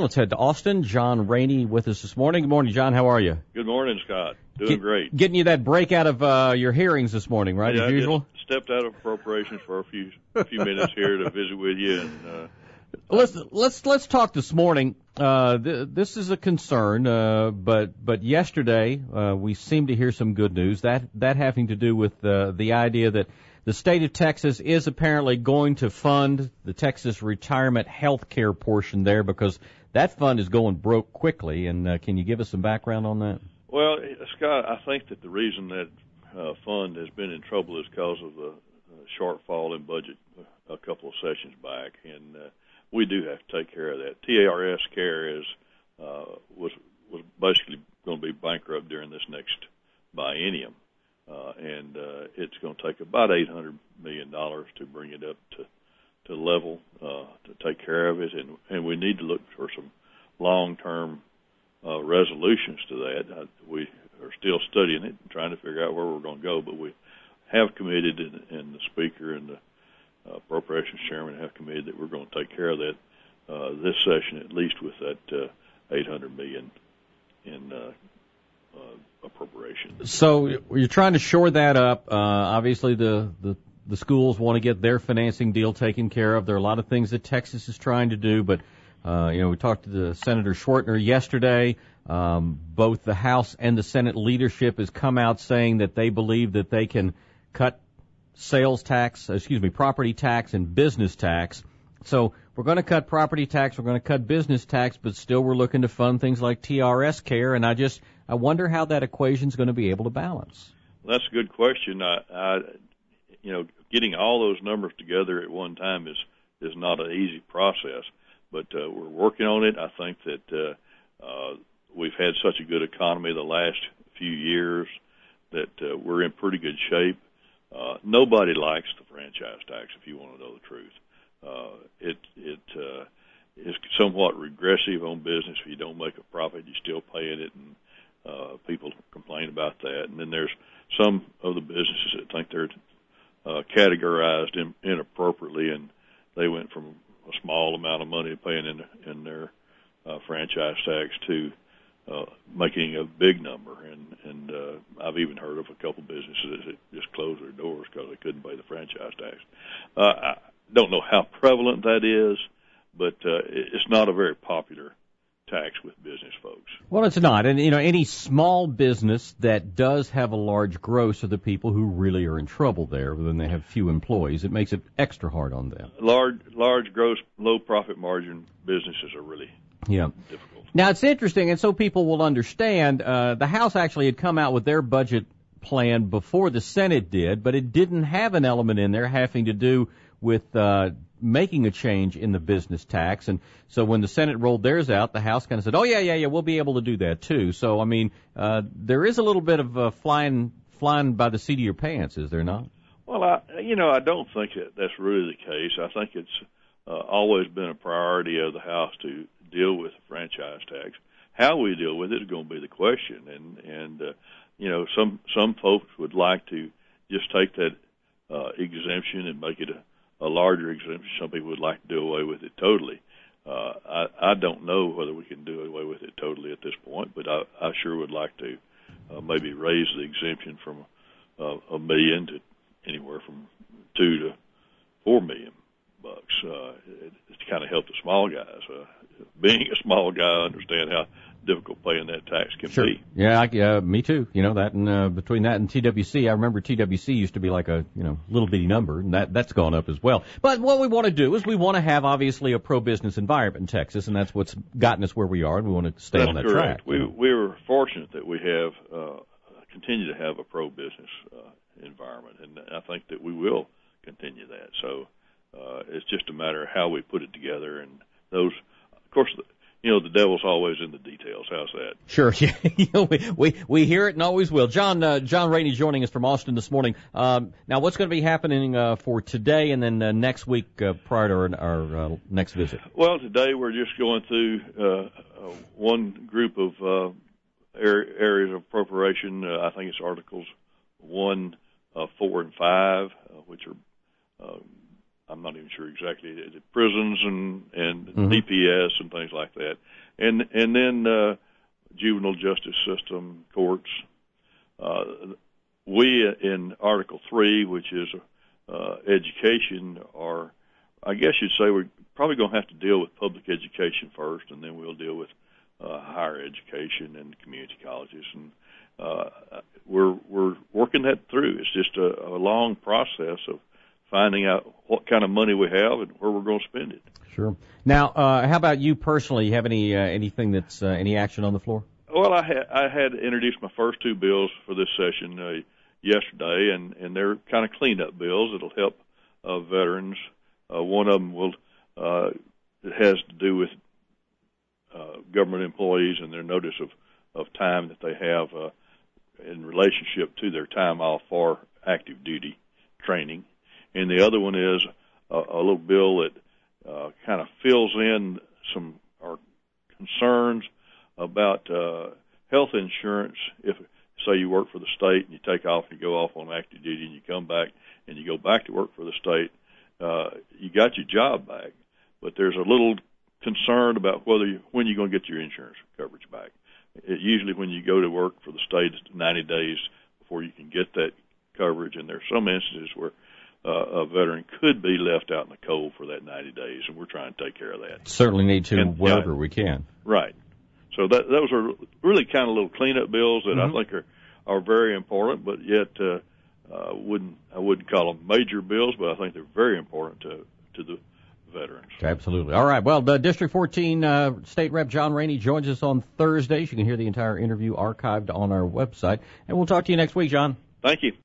Let's head to Austin. John Rainey with us this morning. Good morning, John. How are you? Good morning, Scott. Doing great. Getting you that break out of your hearings this morning, right, yeah, as usual? I just stepped out of appropriations for a few minutes here to visit with you. And let's talk this morning. This is a concern, but yesterday we seemed to hear some good news. That having to do with the idea that the state of Texas is apparently going to fund the Texas retirement health care portion there because that fund is going broke quickly. And can you give us some background on that? Well, Scott, I think that the reason that fund has been in trouble is because of the shortfall in budget a couple of sessions back, and we do have to take care of that. TARS Care was basically going to be bankrupt during this next biennium. And it's going to take about $800 million to bring it up to level to take care of it, and we need to look for some long-term resolutions to that. We are still studying it and trying to figure out where we're going to go, but we have committed, and the Speaker and the Appropriations Chairman have committed that we're going to take care of that this session, at least with that $800 million in appropriation. So you're trying to shore that up. Obviously, the schools want to get their financing deal taken care of. There are a lot of things that Texas is trying to do, but we talked to the Senator Schwertner yesterday. Both the House and the Senate leadership has come out saying that they believe that they can cut property tax and business tax. So we're going to cut property tax, we're going to cut business tax, but still we're looking to fund things like TRS care, and I wonder how that equation's going to be able to balance. Well, that's a good question. Getting all those numbers together at one time is not an easy process, but we're working on it. I think that we've had such a good economy the last few years that we're in pretty good shape. Nobody likes the franchise tax, if you want to know the truth. It is somewhat regressive on business. If you don't make a profit, you still paying it, and people complain about that. And then there's some of the businesses that think they're categorized inappropriately, and they went from a small amount of money paying in their franchise tax to making a big number. And I've even heard of a couple businesses that just closed their doors because they couldn't pay the franchise tax. I don't know how prevalent that is, but it's not a very popular tax with business folks. Well, it's not. And, any small business that does have a large gross are the people who really are in trouble there when they have few employees. It makes it extra hard on them. Large gross, low profit margin businesses are really difficult. Now, it's interesting, and so people will understand, the House actually had come out with their budget plan before the Senate did, but it didn't have an element in there having to do with making a change in the business tax. And so when the Senate rolled theirs out, the House kind of said, oh, yeah, we'll be able to do that too. So, I mean, there is a little bit of flying by the seat of your pants, is there not? Well, I don't think that's really the case. I think it's always been a priority of the House to deal with the franchise tax. How we deal with it is going to be the question. And some folks would like to just take that exemption and make it a larger exemption. Some people would like to do away with it totally. I don't know whether we can do away with it totally at this point, but I sure would like to maybe raise the exemption from $1 million to anywhere from $2 to $4 million bucks. It's to kind of help the small guys. Being a small guy, I understand how difficult paying that tax can be. Yeah, me too. That, and between that and TWC, I remember TWC used to be like a little bitty number, and that's gone up as well. But what we want to do is we want to have obviously a pro-business environment in Texas, and that's what's gotten us where we are, and we want to stay on that track. We were fortunate that we have continue to have a pro-business environment, and I think that we will continue that. So it's just a matter of how we put it together, and those, of course, the devil's always in the details. How's that? Sure. We hear it and always will. John Rainey joining us from Austin this morning. Now, what's going to be happening for today and then next week prior to our next visit? Well, today we're just going through one group of areas of appropriation. I think it's Articles 1, 4, and 5, which are I'm not even sure exactly, prisons and Mm-hmm. DPS and things like that. And then juvenile justice system, courts. We in Article 3, which is education, are, I guess you'd say we're probably going to have to deal with public education first, and then we'll deal with higher education and community colleges. And we're working that through. It's just a long process of finding out what kind of money we have and where we're going to spend it. Sure. Now, how about you personally? You have anything that's any action on the floor? Well, I had introduced my first two bills for this session yesterday, and they're kind of cleanup bills. It'll help veterans. One of them it has to do with government employees and their notice of time that they have in relationship to their time off for active duty training. And the other one is a little bill that kind of fills in some our concerns about health insurance. If, say, you work for the state and you take off and you go off on active duty and you come back and you go back to work for the state, you got your job back, but there's a little concern about when you're going to get your insurance coverage back. Usually when you go to work for the state, it's 90 days before you can get that coverage, and there are some instances where a veteran could be left out in the cold for that 90 days, and we're trying to take care of that. Certainly need to wherever we can. Right. So those are really kind of little cleanup bills that I think are very important, but yet I wouldn't call them major bills, but I think they're very important to the veterans. Absolutely. All right. Well, the District 14 State Rep John Rainey joins us on Thursdays. You can hear the entire interview archived on our website, and we'll talk to you next week, John. Thank you.